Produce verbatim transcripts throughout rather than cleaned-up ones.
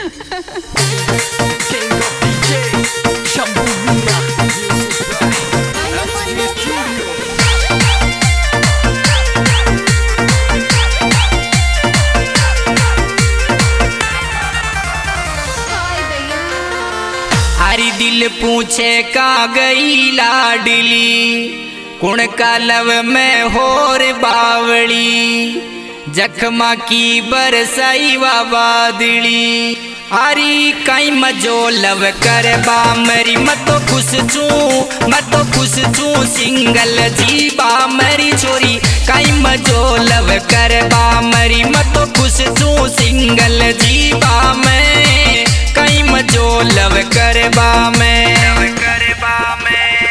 King of D J, Shambhurina, music by S J Studio. हरी दिल पूछे का गई लाडली, कुण का लव में होर बावड़ी, जख्मा की बरसाई वा बादली। हरी कई मजो लव कर बा मेरी मतो खुश चू मतो खुश चू सिंगल जी बा मेरी छोरी। कई मजो लव कर बा मेरी मतो खुश चू सिंगल जी बा मैं। कई मजो लव कर बा मैं कर बा मैं।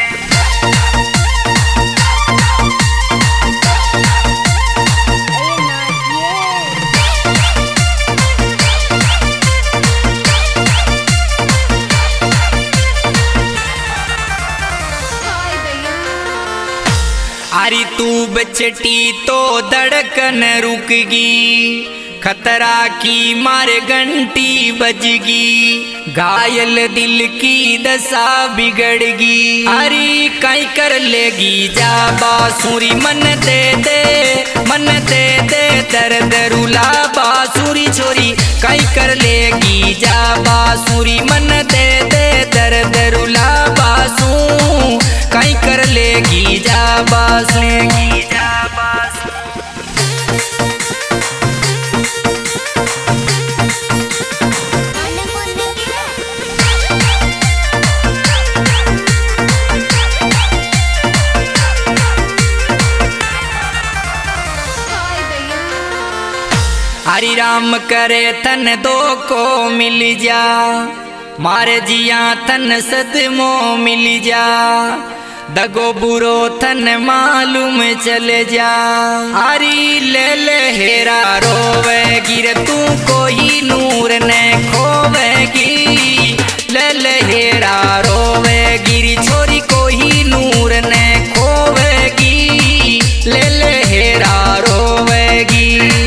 अरे तू बचटी तो धड़कन रुकगी, खतरा की मार घंटी बजगी, घायल दिल की दशा बिगड़गी। अरे कई कर लेगी जा बांसुरी, मन दे दे मन दे दे दर्द रुला बांसुरी छोरी। कई कर लेगी जा बांसुरी, मन दे दे दर्द रुला बांसु। कई कर लेगी जा बांसु लेगी जा बांसु। हरि राम करे तन दो को मिल जा, मारे जिया तन सदमो मिल जा, दगो बुरो तन मालूम चल जा। हरी ले ले हेरा रोवेगी रे तू कोई नूर ने खोवेगी। ले ले हेरा रोवेगी री छोरी कोई नूर ने खोवेगी। ले ले हेरा रोवेगी।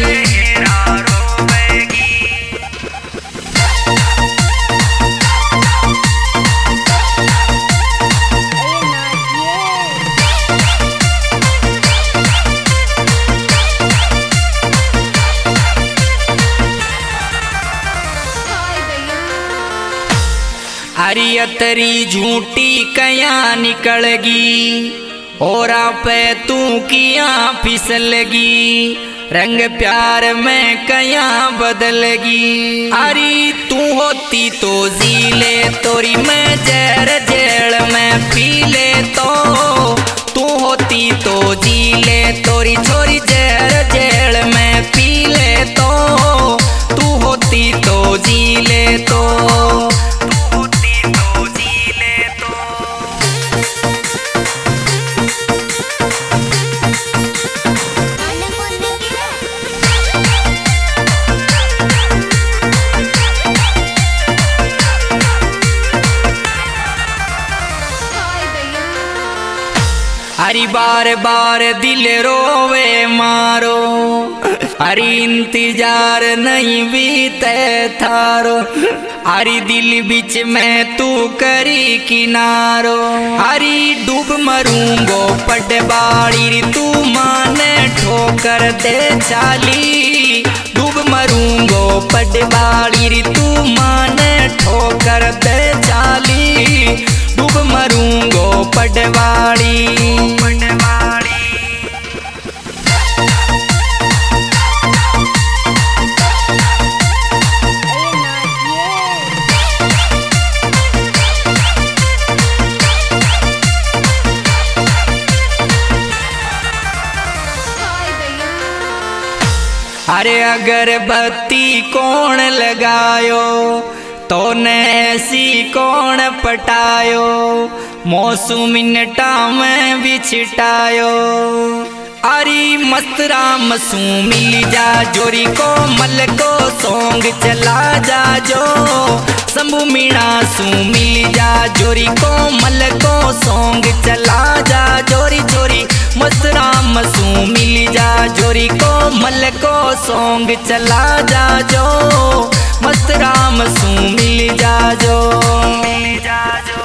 हरी अतरी झूठी कया निकलगी, और पे तू किया फिसलगी, रंग प्यार में कया बदलगी। हरी तू होती तो जी ले तोरी मैं जहर जेल में पी ले तो। तू होती तो जी ले तोरी छोरी जहर जेल में पी ले तो। तू होती तो जी ले तो। हरी बार बार दिल रोवे मारो, हरी इंतजार नहीं बीते थारो। हरी दिल बीच में तू करी किनारो। हरी डूब मरूंगो पटवाड़ी तू माने ठोकर दे चाली। डूब मरूंगो पटवाड़ी तू माने ठोकर दे चाली। डूब मरूंगो पटवाड़ी पटवाड़ी। अरे अगरबत्ती कौन लगायो, तो ने ऐसी कौन पटायो, मौसू मिनटा में बिछटायो। अरे मस्तरा मसू मिल जा जोरी को मल को सोंग चला जा जो। शंभू मीणा सू मिल जा जोरी को मल को सोंग चला जा जोरी जोरी। मस्तरा मसू मिल जा जोरी को मल को सोंग चला जा जो। मस्त राम सू मिल जाजो मिल जाजो।